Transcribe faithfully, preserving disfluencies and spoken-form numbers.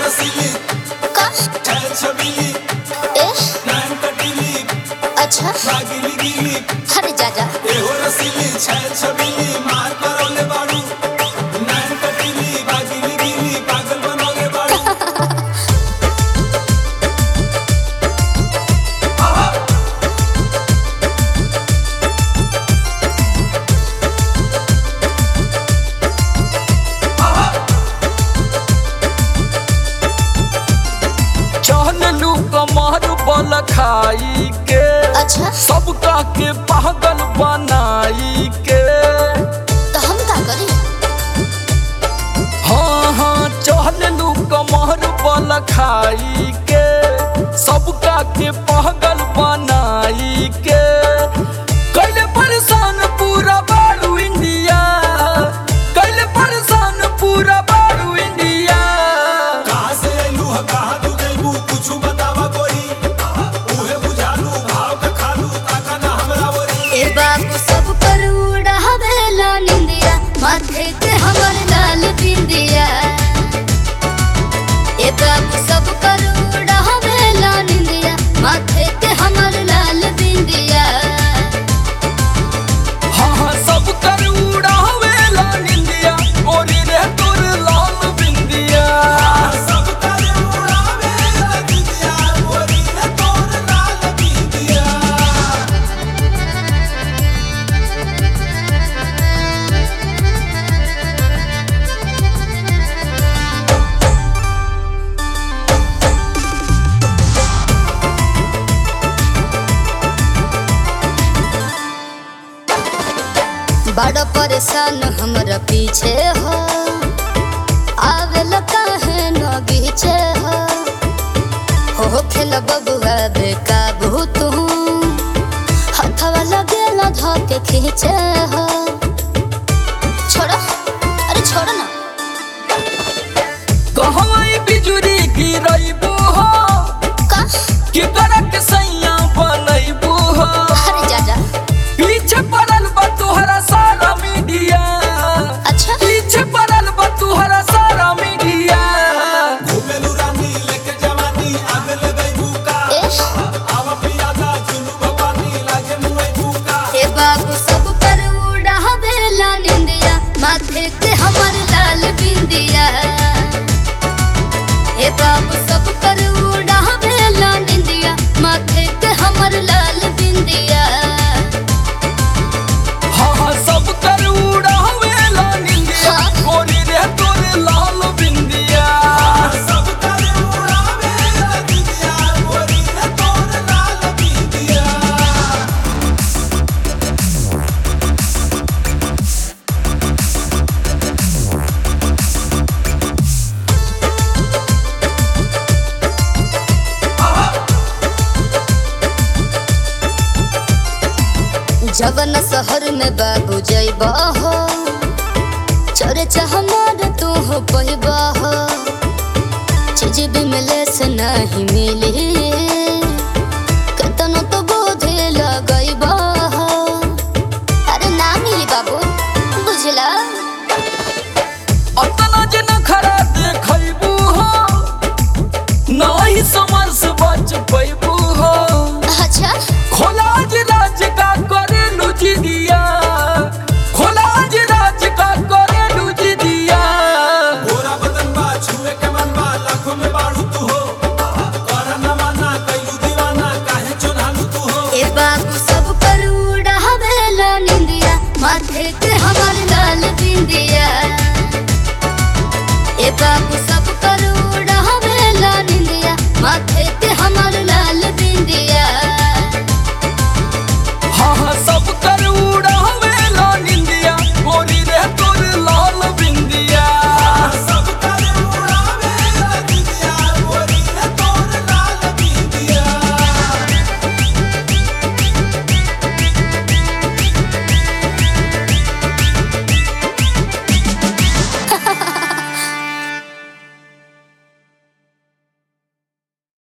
रसीली का छैल छबीली ए नैन कटीली अच्छा रागिली गीली अरे जा जा ए हो रसीली छैल छबीली मार करोले बाड़ू नैन कटीली रागिली गीली पागल बनोले बाड़ू चहलू कमर बल खाई के अच्छा सबका के पागल बनाई के तो हम का करी हाँ हाँ चहलू कमर बल खाई के सबका के पागल बनाई के कैले परेशान पूरा बारू इंडिया कैले परेशान पूरा बारू इंडिया कहाँ से आइलू ह कहाँ तू जइबू कुछ बतावा कोई उहे बुझालू भाव के खालू ताका ना हमरा वरी ए बाबू सब पर उड़ावेला निंदिया माथे के हमर लाल बिंदिया ए बाबू सब पर उड़ावेला निंदिया माथे के हमर लाल बिंदिया हाँ हाँ सब कर उड़ावेला निंदिया गोरी रे तोर लाल बिंदिया सब करे उड़ावे लगिया गोरी रे तोर लाल बिंदिया बड़ा परेशान हमरा पीछे हो आवेला काहे न बीचे हो हो खेल बबुआ बेकाबू तू हथवा लगेला धके खींचे हो छोड़ो अरे छोड़ो ना कहवाई बिजुरी गिरैबू हो का कि करक सैया बनैबू हो अरे जा जा पीछे पड़ल बा तोहरा सारा मीडिया अच्छा पीछे पड़ल बा तोहरा सारा मीडिया घुमेलू रानी लेके जवानी आगे ले गई भूका ए आवा पियादा चुलू भवानी लागे मुए भूका ए बाबू सब पर उड़ावेला निंदिया माथे के हमर लाल बिंदिया ए बाबू सब पर उड़ावेला निंदिया माथे के हमर लाल बिंदिया हाँ हाँ सब कर उड़ावेला निंदिया गोरी रे तोर लाल बिंदिया सब करे उड़ावे लगिया गोरी रे तोर लाल बिंदिया जवन शहर में बाबू जइबा हो चोरे हमार तू हो पहिबा हो चीज भी मिले से नहीं मिली कतनो तो बोझे लगइबा हो अरे ना मिली बाबू बुझला अतना जन खरा देखैबू हो नाही समर से बच पैबू हो अच्छा खोलाज राज का करे लुची दिया खोलाज राज का करे लुची दिया गोरा बदन बा छुए के मन बा लाखों में बाड़ू तू हो कर न माना कैलू दीवाना काहे चुनालू तू हो ए बाबू सब पर उड़ावेला निंदिया माथे के हमर लाल बिंदिया ए बाबू सब पर उड़ावेला निंदिया माथे के हम